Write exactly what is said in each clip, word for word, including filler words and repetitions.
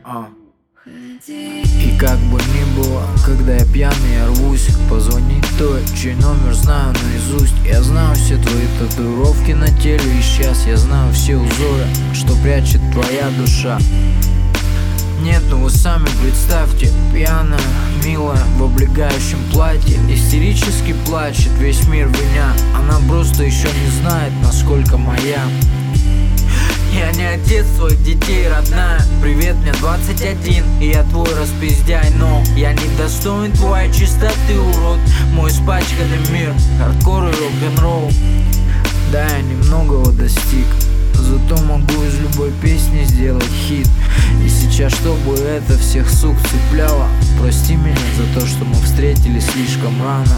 А. И как бы ни было, когда я пьяный, я рвусь позвонить той, чей номер знаю наизусть. Я знаю все твои татуировки на теле, и сейчас я знаю все узоры, что прячет твоя душа. Нет, ну вы сами представьте, пьяная, милая, в облегающем платье, истерически плачет весь мир виня. Она просто еще не знает, насколько моя. Я не отец твоих детей, родная. Привет, мне двадцать один, и я твой распиздяй. Но я не достоин твоей чистоты, урод. Мой испачканный мир, хардкор и рок-н-ролл. Да, я немногого достиг, зато могу из любой песни сделать хит. И сейчас, чтобы это всех сук цепляло, прости меня за то, что мы встретились слишком рано.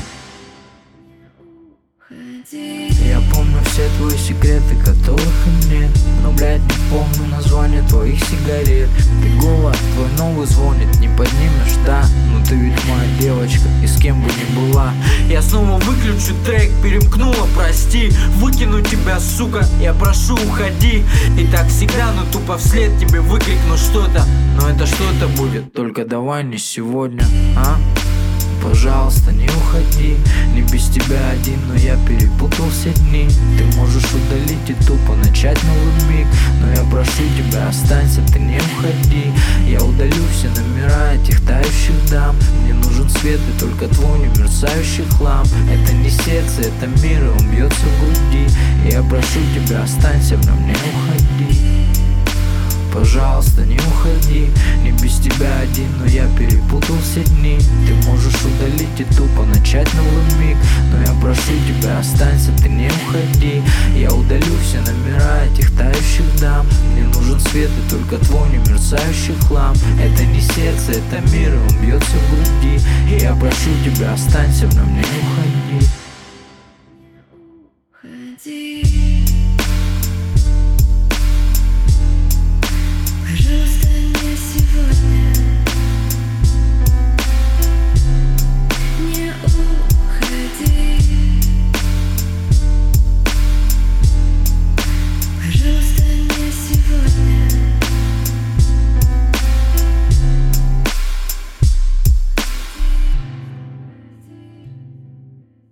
Я помню все твои секреты, которых и нет, но, блядь, не помню название твоих сигарет. Ты голая, твой новый звонит, не поднимешь, да? Ну ты ведь моя девочка, и с кем бы ни была. Я снова выключу трек, перемкнула, прости. Выкину тебя, сука, я прошу, уходи. И так всегда, но тупо вслед тебе выкрикну что-то. Но это что-то будет, только давай не сегодня, а? Пожалуйста, не уходи, не без тебя один, но я перепутал все дни. Ты можешь удалить и тупо начать новый миг, но я прошу тебя, останься, ты не уходи. Я удалю все номера этих тающих дам. Мне нужен свет и только твой немерцающий хлам. Это не сердце, это мир, и он бьется в груди. Я прошу тебя, останься в нем, не уходи. Пожалуйста, не уходи, не без тебя один, но я перепутал все дни. Ты можешь удалить и тупо начать новый миг, но я прошу тебя, останься, ты не уходи. Я удалю все номера этих тающих дам. Мне нужен свет и только твой немерцающий хлам. Это не сердце, это мир, и он бьется в груди. И я прошу тебя, останься в нем, не уходи.